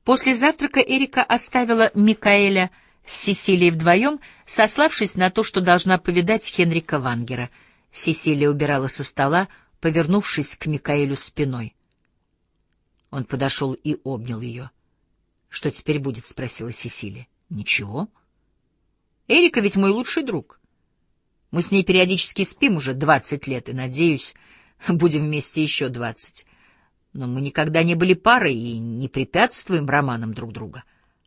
После завтрака Эрика оставила Микаэля с Сесилией вдвоем, сославшись на то, что должна повидать Хенрика Вангера. Сесилия убирала со стола, повернувшись к Микаэлю спиной. Он подошел и обнял ее. — Что теперь будет? — спросила Сесилия. — Ничего. Эрика ведь мой лучший друг. Мы с ней периодически спим уже 20 лет, и, надеюсь, будем вместе еще 20. Но мы никогда не были парой и не препятствуем романам друг друга.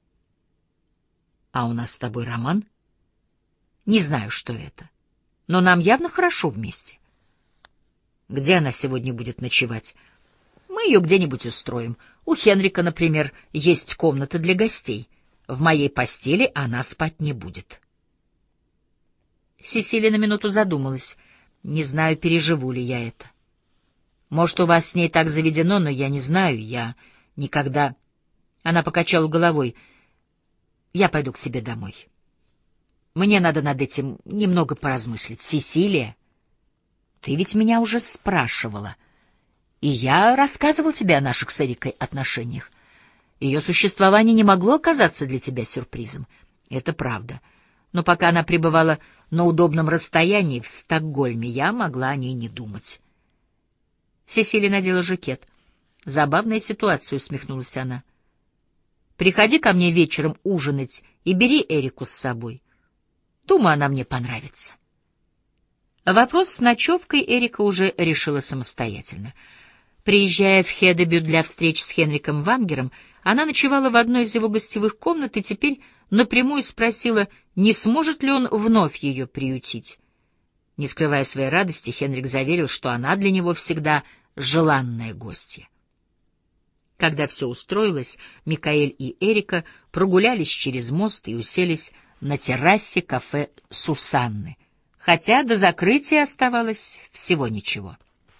— А у нас с тобой роман? — Не знаю, что это, но нам явно хорошо вместе. — Где она сегодня будет ночевать? — Мы ее где-нибудь устроим. У Хенрика, например, есть комната для гостей. В моей постели она спать не будет. Сесилия на минуту задумалась. Не знаю, переживу ли я это. Может, у вас с ней так заведено, но я не знаю, я никогда... Она покачала головой. Я пойду к себе домой. Мне надо над этим немного поразмыслить. Сесилия, ты ведь меня уже спрашивала. И я рассказывал тебе о наших с Эрикой отношениях. Ее существование не могло оказаться для тебя сюрпризом. Это правда. Но пока она пребывала на удобном расстоянии в Стокгольме, я могла о ней не думать. Сесилия надела жакет. Забавная ситуация, усмехнулась она. Приходи ко мне вечером ужинать и бери Эрику с собой. Думаю, она мне понравится. Вопрос с ночевкой Эрика уже решила самостоятельно. Приезжая в Хедебю для встреч с Хенриком Вангером, она ночевала в одной из его гостевых комнат и теперь напрямую спросила, не сможет ли он вновь ее приютить. Не скрывая своей радости, Хенрик заверил, что она для него всегда желанная гостья. Когда все устроилось, Микаэль и Эрика прогулялись через мост и уселись на террасе кафе «Сусанны», хотя до закрытия оставалось всего ничего.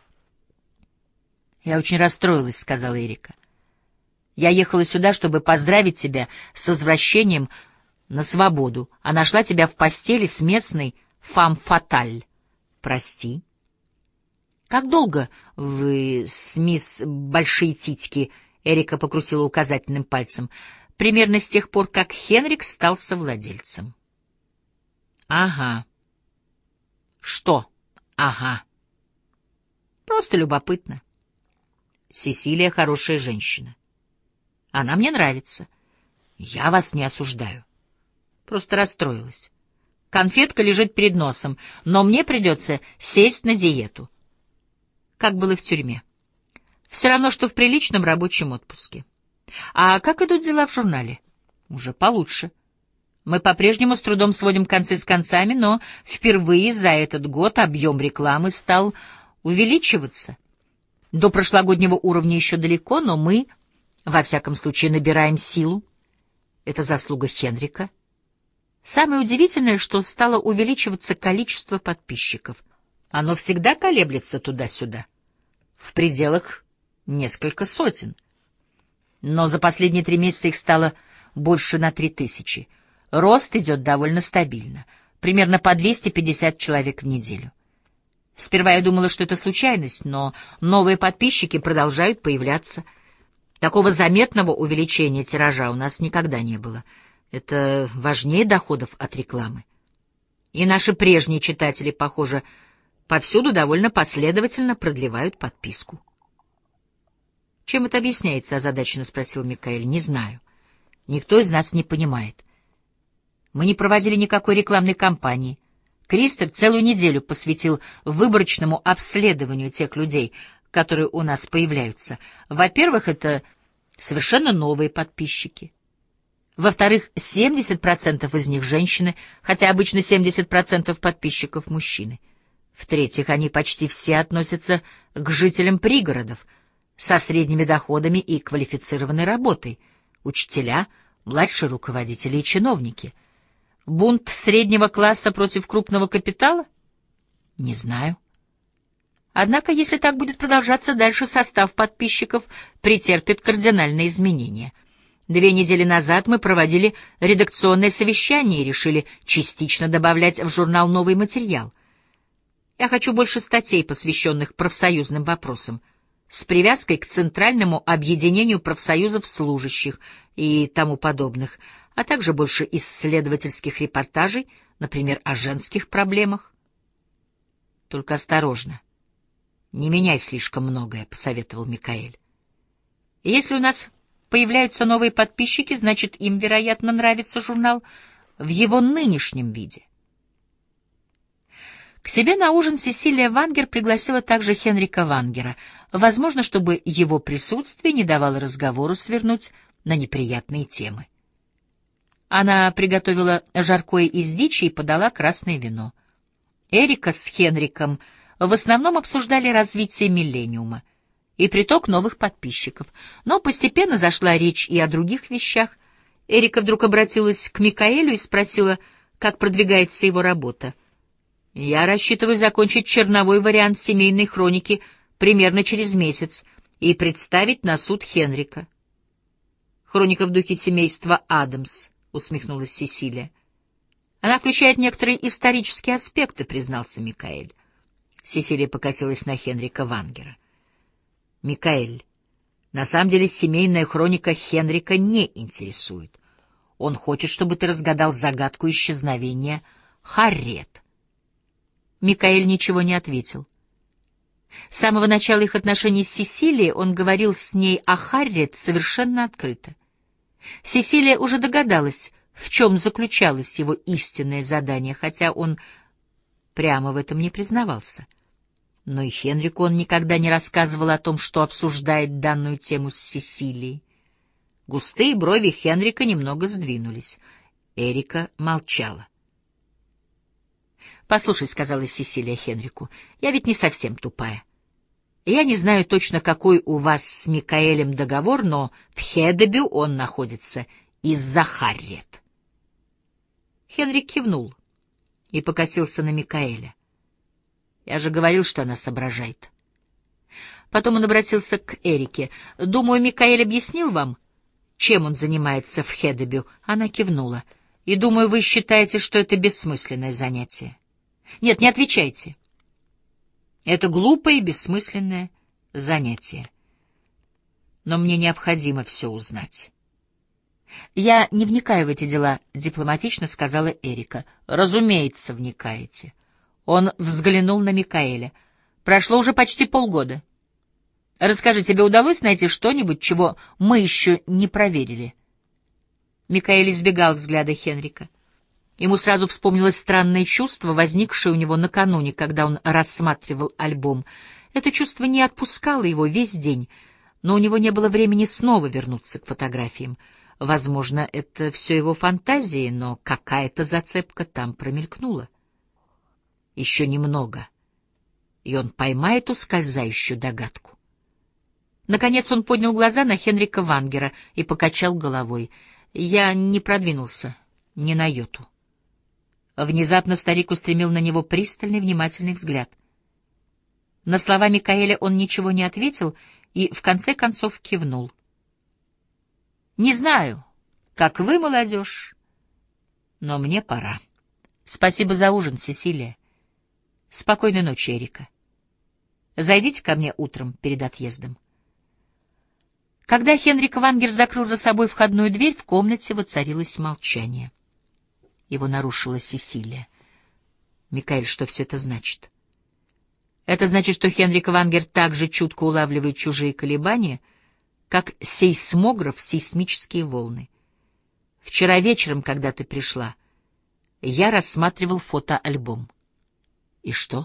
«Я очень расстроилась», — сказала Эрика. «Я ехала сюда, чтобы поздравить тебя с возвращением на свободу, а нашла тебя в постели с местной фам-фаталь. Прости». «Как долго вы с мисс Большие Титьки?» — Эрика покрутила указательным пальцем. «Примерно с тех пор, как Хенрик стал совладельцем». «Ага». «Что? Ага». «Просто любопытно. Сесилия хорошая женщина. Она мне нравится. Я вас не осуждаю. Просто расстроилась. Конфетка лежит перед носом, но мне придется сесть на диету. Как было в тюрьме. Все равно, что в приличном рабочем отпуске. А как идут дела в журнале? Уже получше. Мы по-прежнему с трудом сводим концы с концами, но впервые за этот год объем рекламы стал увеличиваться. До прошлогоднего уровня еще далеко, но мы, во всяком случае, набираем силу. Это заслуга Хенрика. Самое удивительное, что стало увеличиваться количество подписчиков. Оно всегда колеблется туда-сюда. В пределах несколько сотен. Но за последние 3 месяца их стало больше на 3000. Рост идет довольно стабильно. Примерно по 250 человек в неделю. Сперва я думала, что это случайность, но новые подписчики продолжают появляться. Такого заметного увеличения тиража у нас никогда не было. Это важнее доходов от рекламы. И наши прежние читатели, похоже, повсюду довольно последовательно продлевают подписку. «Чем это объясняется?» — озадаченно спросил Микаэль. «Не знаю. Никто из нас не понимает. Мы не проводили никакой рекламной кампании. Кристер целую неделю посвятил выборочному обследованию тех людей, которые у нас появляются. Во-первых, это совершенно новые подписчики. Во-вторых, 70% из них женщины, хотя обычно 70% подписчиков мужчины. В-третьих, они почти все относятся к жителям пригородов, со средними доходами и квалифицированной работой. Учителя, младшие руководители и чиновники. Бунт среднего класса против крупного капитала? Не знаю. Однако, если так будет продолжаться дальше, состав подписчиков претерпит кардинальные изменения. 2 недели назад мы проводили редакционное совещание и решили частично добавлять в журнал новый материал. Я хочу больше статей, посвященных профсоюзным вопросам. с привязкой к Центральному объединению профсоюзов служащих и тому подобных, а также больше исследовательских репортажей, например, о женских проблемах. Только осторожно. Не меняй слишком многое, — посоветовал Микаэль. Если у нас появляются новые подписчики, значит, им, вероятно, нравится журнал в его нынешнем виде. К себе на ужин Сесилия Вангер пригласила также Хенрика Вангера, возможно, чтобы его присутствие не давало разговору свернуть на неприятные темы. Она приготовила жаркое из дичи и подала красное вино. Эрика с Хенриком в основном обсуждали развитие миллениума и приток новых подписчиков, но постепенно зашла речь и о других вещах. Эрика вдруг обратилась к Микаэлю и спросила, как продвигается его работа. «Я рассчитываю закончить черновой вариант семейной хроники примерно через месяц и представить на суд Хенрика». «Хроника в духе семейства Адамс», — усмехнулась Сесилия. «Она включает некоторые исторические аспекты», — признался Микаэль. Сесилия покосилась на Хенрика Вангера. «Микаэль, на самом деле семейная хроника Хенрика не интересует. Он хочет, чтобы ты разгадал загадку исчезновения Харриет». Микаэль ничего не ответил. С самого начала их отношений с Сесилией он говорил с ней о Харриет совершенно открыто. Сесилия уже догадалась, в чем заключалось его истинное задание, хотя он прямо в этом не признавался. Но и Хенрику он никогда не рассказывал о том, что обсуждает данную тему с Сесилией. Густые брови Хенрика немного сдвинулись. Эрика молчала. «Послушай», — сказала Сесилия Хенрику, — «я ведь не совсем тупая. Я не знаю точно, какой у вас с Микаэлем договор, но в Хедебю он находится из-за Харриет». Хенрик кивнул и покосился на Микаэля. «Я же говорил, что она соображает». Потом он обратился к Эрике. «Думаю, Микаэль объяснил вам, чем он занимается в Хедебю?» Она кивнула. «И думаю, вы считаете, что это бессмысленное занятие?» «Нет, не отвечайте. Это глупое и бессмысленное занятие. Но мне необходимо все узнать». «Я не вникаю в эти дела», — дипломатично сказала Эрика. «Разумеется, вникаете». Он взглянул на Микаэля. «Прошло уже почти полгода. Расскажи, тебе удалось найти что-нибудь, чего мы еще не проверили?» Микаэль избегал взгляда Хенрика. Ему сразу вспомнилось странное чувство, возникшее у него накануне, когда он рассматривал альбом. Это чувство не отпускало его весь день, но у него не было времени снова вернуться к фотографиям. Возможно, это все его фантазии, но какая-то зацепка там промелькнула. Еще немного, и он поймает ускользающую догадку. Наконец он поднял глаза на Хенрика Вангера и покачал головой. «Я не продвинулся ни на йоту». Внезапно старик устремил на него пристальный, внимательный взгляд. На слова Микаэля он ничего не ответил и, в конце концов, кивнул. «Не знаю, как вы, молодежь, но мне пора. Спасибо за ужин, Сесилия. Спокойной ночи, Эрика. Зайдите ко мне утром перед отъездом». Когда Хенрик Вангер закрыл за собой входную дверь, в комнате воцарилось молчание. Его нарушила Сесилия. «Микаэль, что все это значит?» «Это значит, что Хенрик Вангер так же чутко улавливает чужие колебания, как сейсмограф сейсмические волны. Вчера вечером, когда ты пришла, я рассматривал фотоальбом». «И что?»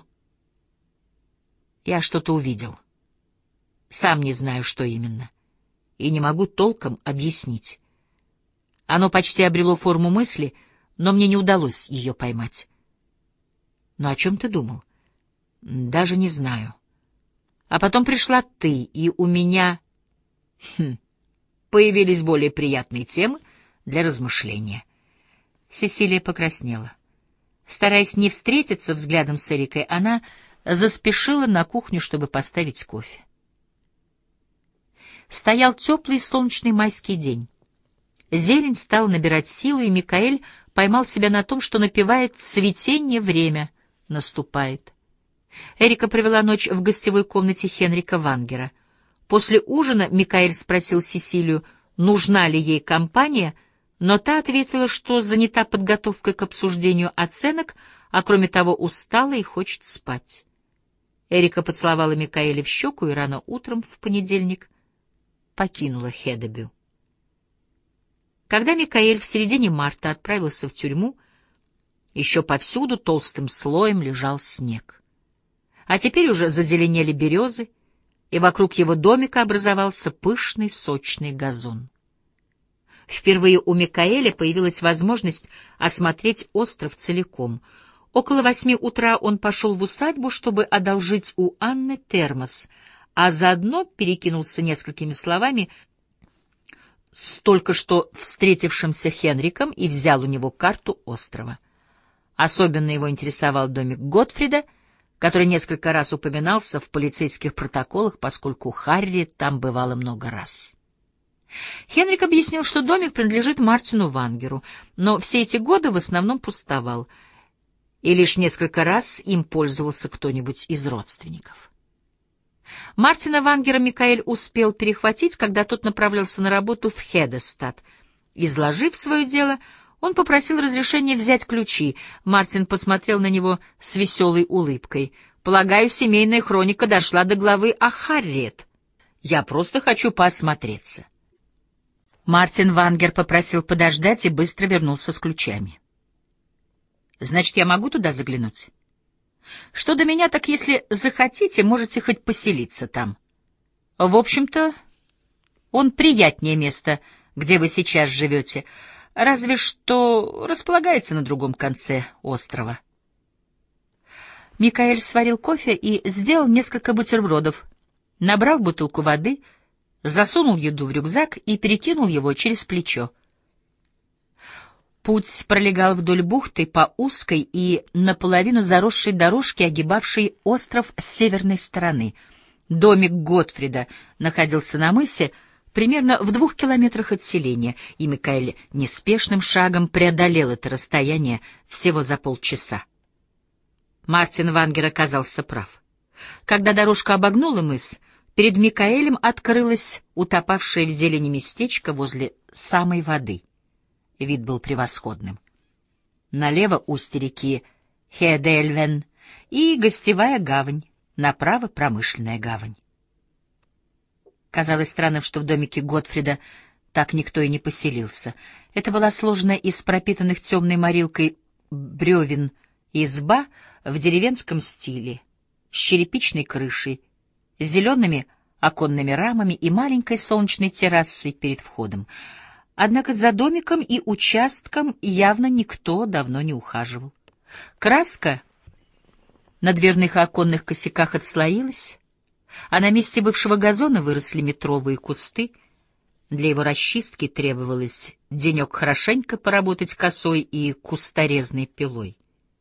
«Я что-то увидел. Сам не знаю, что именно, и не могу толком объяснить. Оно почти обрело форму мысли, но мне не удалось ее поймать». «Но о чем ты думал?» «Даже не знаю. А потом пришла ты, и у меня появились более приятные темы для размышления». Сесилия покраснела. Стараясь не встретиться взглядом с Эрикой, она заспешила на кухню, чтобы поставить кофе. Стоял теплый солнечный майский день. Зелень стала набирать силу, и Микаэль поймал себя на том, что напевает «Цветение время наступает». Эрика провела ночь в гостевой комнате Хенрика Вангера. После ужина Микаэль спросил Сесилию, нужна ли ей компания, но та ответила, что занята подготовкой к обсуждению оценок, а кроме того устала и хочет спать. Эрика поцеловала Микаэля в щеку и рано утром в понедельник покинула Хедебю. Когда Микаэль в середине марта отправился в тюрьму, еще повсюду толстым слоем лежал снег. А теперь уже зазеленели березы, и вокруг его домика образовался пышный сочный газон. Впервые у Микаэля появилась возможность осмотреть остров целиком. Около 8 утра он пошел в усадьбу, чтобы одолжить у Анны термос, а заодно перекинулся несколькими словами с только что встретившимся Хенриком и взял у него карту острова. Особенно его интересовал домик Готфрида, который несколько раз упоминался в полицейских протоколах, поскольку Харри там бывало много раз. Хенрик объяснил, что домик принадлежит Мартину Вангеру, но все эти годы в основном пустовал, и лишь несколько раз им пользовался кто-нибудь из родственников. Мартина Вангера Микаэль успел перехватить, когда тот направлялся на работу в Хедестад. Изложив свое дело, он попросил разрешения взять ключи. Мартин посмотрел на него с веселой улыбкой. «Полагаю, семейная хроника дошла до главы о Харриет. Я просто хочу поосмотреться». Мартин Вангер попросил подождать и быстро вернулся с ключами. «Значит, я могу туда заглянуть? Что до меня, так если захотите, можете хоть поселиться там. В общем-то, он приятнее места, где вы сейчас живете, разве что располагается на другом конце острова». Микаэль сварил кофе и сделал несколько бутербродов, набрал бутылку воды, засунул еду в рюкзак и перекинул его через плечо. Путь пролегал вдоль бухты по узкой и наполовину заросшей дорожке, огибавшей остров с северной стороны. Домик Готфрида находился на мысе, примерно в 2 километрах от селения, и Микаэль неспешным шагом преодолел это расстояние всего за полчаса. Мартин Вангер оказался прав. Когда дорожка обогнула мыс, перед Микаэлем открылось утопавшее в зелени местечко возле самой воды. Вид был превосходным. Налево устье реки Хедельвен и гостевая гавань, направо промышленная гавань. Казалось странным, что в домике Готфрида так никто и не поселился. Это была сложенная из пропитанных темной морилкой бревен изба в деревенском стиле, с черепичной крышей, с зелеными оконными рамами и маленькой солнечной террасой перед входом. Однако за домиком и участком явно никто давно не ухаживал. Краска на дверных и оконных косяках отслоилась, а на месте бывшего газона выросли метровые кусты. Для его расчистки требовалось денек хорошенько поработать косой и кусторезной пилой.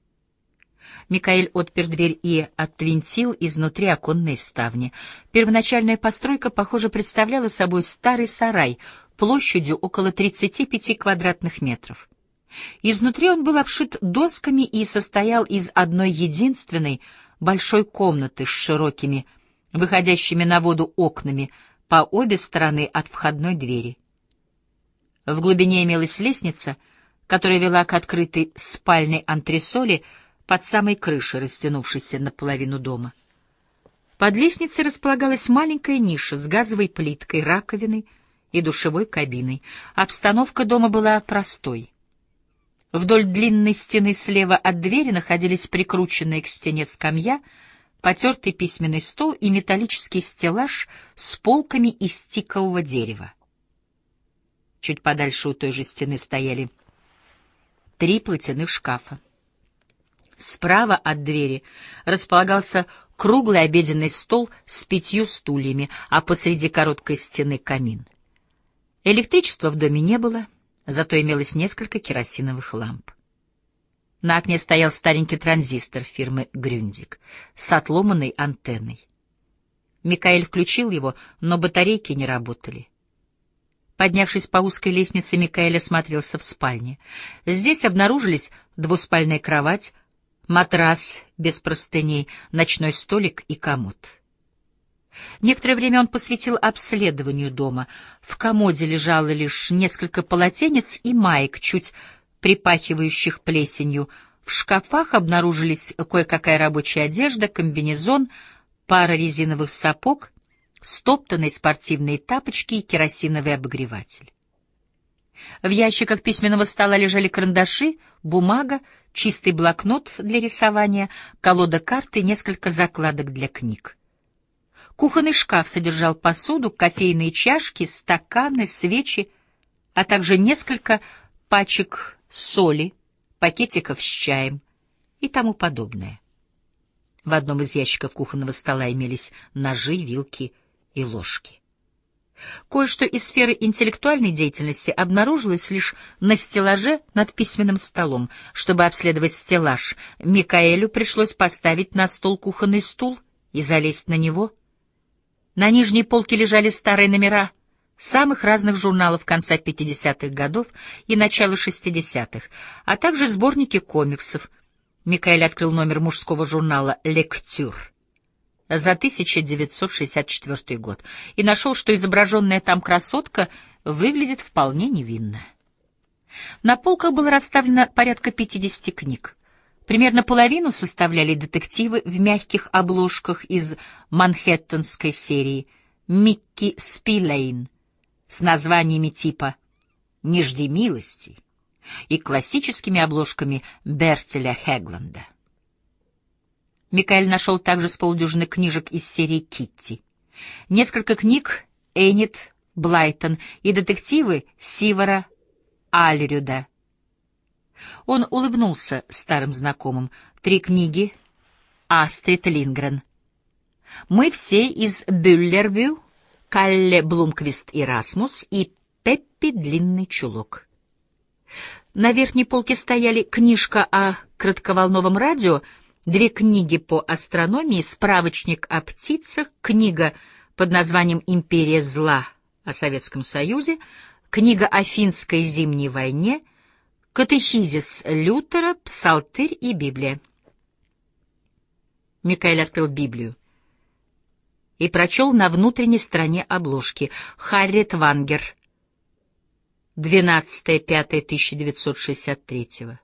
Микаэль отпер дверь и отвинтил изнутри оконные ставни. Первоначальная постройка, похоже, представляла собой старый сарай площадью около 35 квадратных метров. Изнутри он был обшит досками и состоял из одной единственной большой комнаты с широкими, выходящими на воду окнами по обе стороны от входной двери. В глубине имелась лестница, которая вела к открытой спальной антресоли под самой крышей, растянувшейся наполовину дома. Под лестницей располагалась маленькая ниша с газовой плиткой, раковиной и душевой кабиной. Обстановка дома была простой. Вдоль длинной стены слева от двери находились прикрученные к стене скамья, потертый письменный стол и металлический стеллаж с полками из тикового дерева. Чуть подальше у той же стены стояли 3 платяных шкафа. Справа от двери располагался круглый обеденный стол с 5 стульями, а посреди короткой стены камин. Электричества в доме не было, зато имелось несколько керосиновых ламп. На окне стоял старенький транзистор фирмы «Грюндик» с отломанной антенной. Микаэль включил его, но батарейки не работали. Поднявшись по узкой лестнице, Микаэль осмотрелся в спальне. Здесь обнаружились двуспальная кровать, матрас без простыней, ночной столик и комод. Некоторое время он посвятил обследованию дома. В комоде лежало лишь несколько полотенец и маек, чуть припахивающих плесенью. В шкафах обнаружились кое-какая рабочая одежда, комбинезон, пара резиновых сапог, стоптанные спортивные тапочки и керосиновый обогреватель. В ящиках письменного стола лежали карандаши, бумага, чистый блокнот для рисования, колода карт и несколько закладок для книг. Кухонный шкаф содержал посуду, кофейные чашки, стаканы, свечи, а также несколько пачек соли, пакетиков с чаем и тому подобное. В одном из ящиков кухонного стола имелись ножи, вилки и ложки. Кое-что из сферы интеллектуальной деятельности обнаружилось лишь на стеллаже над письменным столом. Чтобы обследовать стеллаж, Микаэлю пришлось поставить на стол кухонный стул и залезть на него. На нижней полке лежали старые номера самых разных журналов конца 50-х годов и начала 60-х, а также сборники комиксов. Микаэль открыл номер мужского журнала «Лектюр» за 1964 год и нашел, что изображенная там красотка выглядит вполне невинно. На полках было расставлено порядка 50 книг. Примерно половину составляли детективы в мягких обложках из манхэттенской серии «Микки Спиллейн» с названиями типа «Не жди милости» и классическими обложками Бертеля Хегланда. Микаэль нашел также с полдюжины книжек из серии «Китти», несколько книг Энит Блайтон и детективы Сивара Альрюда. Он улыбнулся старым знакомым. 3 книги Астрид Линдгрен. «Мы все из Бюллербю», Калле Блумквист и Расмус и Пеппи Длинный Чулок. На верхней полке стояли книжка о кратковолновом радио, 2 книги по астрономии, справочник о птицах, книга под названием «Империя зла» о Советском Союзе, книга о финской зимней войне, катехизис Лютера, псалтырь и Библия. Микаэль открыл Библию и прочел на внутренней стороне обложки: Харриет Вангер, 12.05.1963.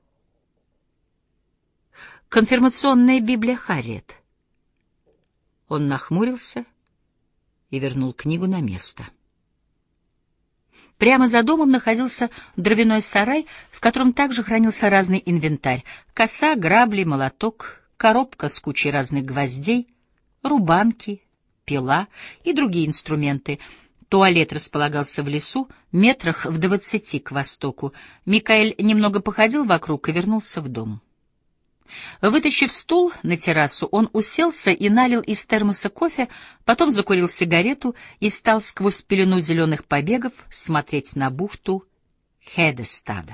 Конфирмационная Библия Харриет. Он нахмурился и вернул книгу на место. Прямо за домом находился дровяной сарай, в котором также хранился разный инвентарь: коса, грабли, молоток, коробка с кучей разных гвоздей, рубанки, пила и другие инструменты. Туалет располагался в лесу, метрах в 20 к востоку. Микаэль немного походил вокруг и вернулся в дом. Вытащив стул на террасу, он уселся и налил из термоса кофе, потом закурил сигарету и стал сквозь пелену зеленых побегов смотреть на бухту Хедестада.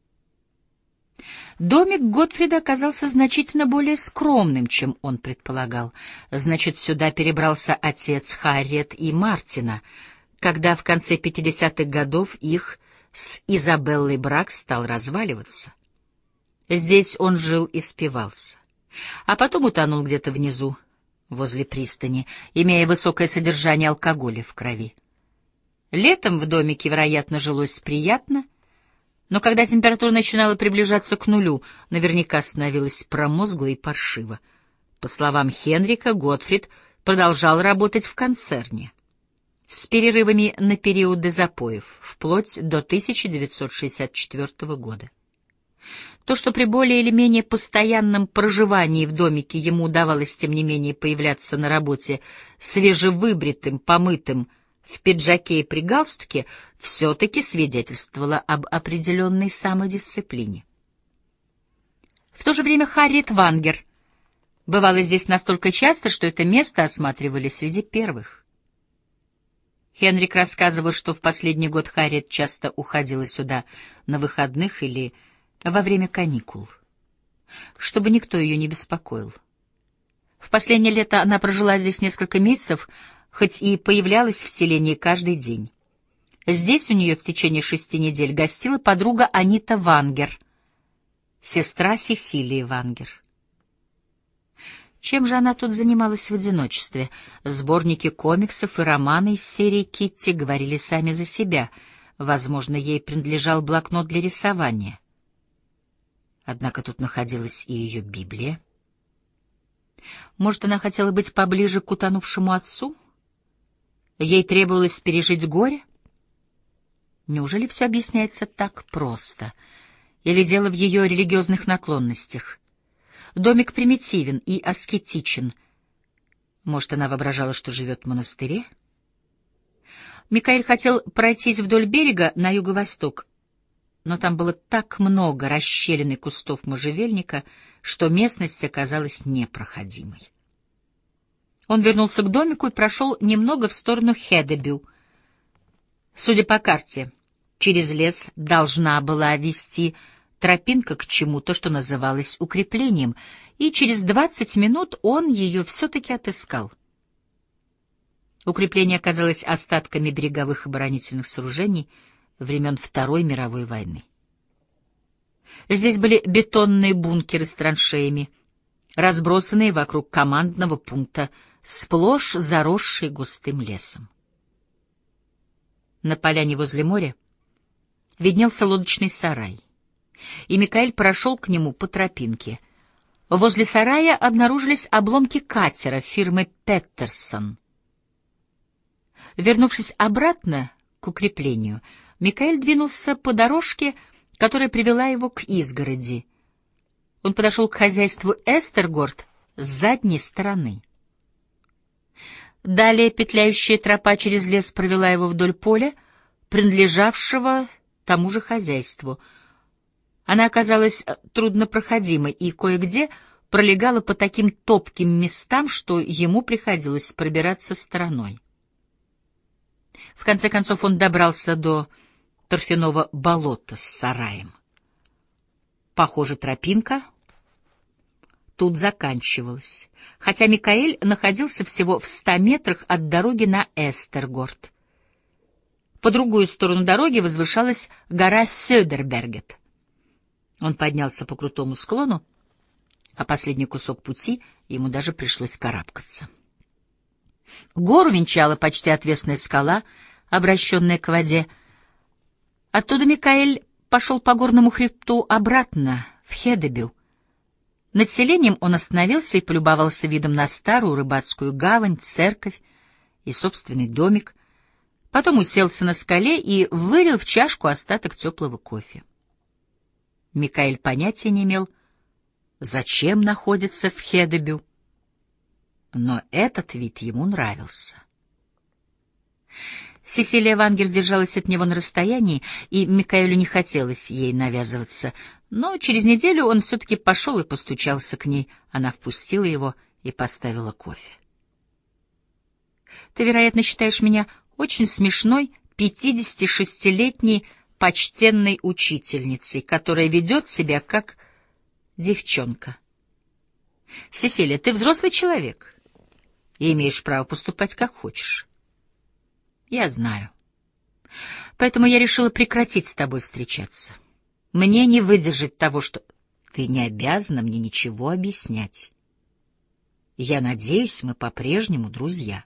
Домик Готфрида оказался значительно более скромным, чем он предполагал. Значит, сюда перебрался отец Харриет и Мартина, когда в конце 50-х годов их с Изабеллой брак стал разваливаться. Здесь он жил и спивался, а потом утонул где-то внизу, возле пристани, имея высокое содержание алкоголя в крови. Летом в домике, вероятно, жилось приятно, но когда температура начинала приближаться к нулю, наверняка становилось промозгло и паршиво. По словам Хенрика, Готфрид продолжал работать в концерне с перерывами на периоды запоев, вплоть до 1964 года. То, что при более или менее постоянном проживании в домике ему удавалось, тем не менее, появляться на работе свежевыбритым, помытым, в пиджаке и при галстуке, все-таки свидетельствовало об определенной самодисциплине. В то же время Харриет Вангер бывала здесь настолько часто, что это место осматривали среди первых. Хенрик рассказывал, что в последний год Харриет часто уходила сюда на выходных или во время каникул, чтобы никто ее не беспокоил. В последнее лето она прожила здесь несколько месяцев, хоть и появлялась в селении каждый день. Здесь у нее в течение 6 недель гостила подруга Анита Вангер, сестра Сесилии Вангер. Чем же она тут занималась в одиночестве? Сборники комиксов и романы из серии «Китти» говорили сами за себя. Возможно, ей принадлежал блокнот для рисования. Однако тут находилась и ее Библия. Может, она хотела быть поближе к утонувшему отцу? Ей требовалось пережить горе? Неужели все объясняется так просто? Или дело в ее религиозных наклонностях? Домик примитивен и аскетичен. Может, она воображала, что живет в монастыре? Микаэль хотел пройтись вдоль берега на юго-восток, но там было так много расщелин и кустов можжевельника, что местность оказалась непроходимой. Он вернулся к домику и прошел немного в сторону Хедебю. Судя по карте, через лес должна была вести тропинка к чему-то, что называлось укреплением, и через 20 минут он ее все-таки отыскал. Укрепление оказалось остатками береговых оборонительных сооружений времен Второй мировой войны. Здесь были бетонные бункеры с траншеями, разбросанные вокруг командного пункта, сплошь заросшие густым лесом. На поляне возле моря виднелся лодочный сарай, и Микаэль прошел к нему по тропинке. Возле сарая обнаружились обломки катера фирмы «Петерсон». Вернувшись обратно к укреплению, Микаэль двинулся по дорожке, которая привела его к изгороди. Он подошел к хозяйству Эстергорд с задней стороны. Далее петляющая тропа через лес провела его вдоль поля, принадлежавшего тому же хозяйству. Она оказалась труднопроходимой и кое-где пролегала по таким топким местам, что ему приходилось пробираться стороной. В конце концов он добрался до торфяного болота с сараем. Похоже, тропинка тут заканчивалась, хотя Микаэль находился всего в 100 метрах от дороги на Эстергорд. По другую сторону дороги возвышалась гора Сёдербергет. Он поднялся по крутому склону, а последний кусок пути ему даже пришлось карабкаться. Гору венчала почти отвесная скала, обращенная к воде. Оттуда Микаэль пошел по горному хребту обратно, в Хедебю. Над селением он остановился и полюбовался видом на старую рыбацкую гавань, церковь и собственный домик. Потом уселся на скале и вылил в чашку остаток теплого кофе. Микаэль понятия не имел, зачем находится в Хедебю, но этот вид ему нравился. Сесилия Вангер держалась от него на расстоянии, и Микаэлю не хотелось ей навязываться, но через неделю он все-таки пошел и постучался к ней. Она впустила его и поставила кофе. «Ты, вероятно, считаешь меня очень смешной 56-летней почтенной учительницей, которая ведет себя как девчонка. Сесилия, ты взрослый человек и имеешь право поступать как хочешь. Я знаю. Поэтому я решила прекратить с тобой встречаться. Мне не выдержать того, что... Ты не обязана мне ничего объяснять. Я надеюсь, мы по-прежнему друзья.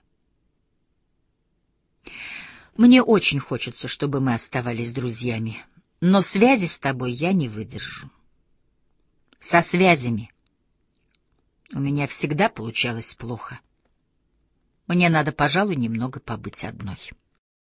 Мне очень хочется, чтобы мы оставались друзьями, но связи с тобой я не выдержу. Со связями у меня всегда получалось плохо. Мне надо, пожалуй, немного побыть одной».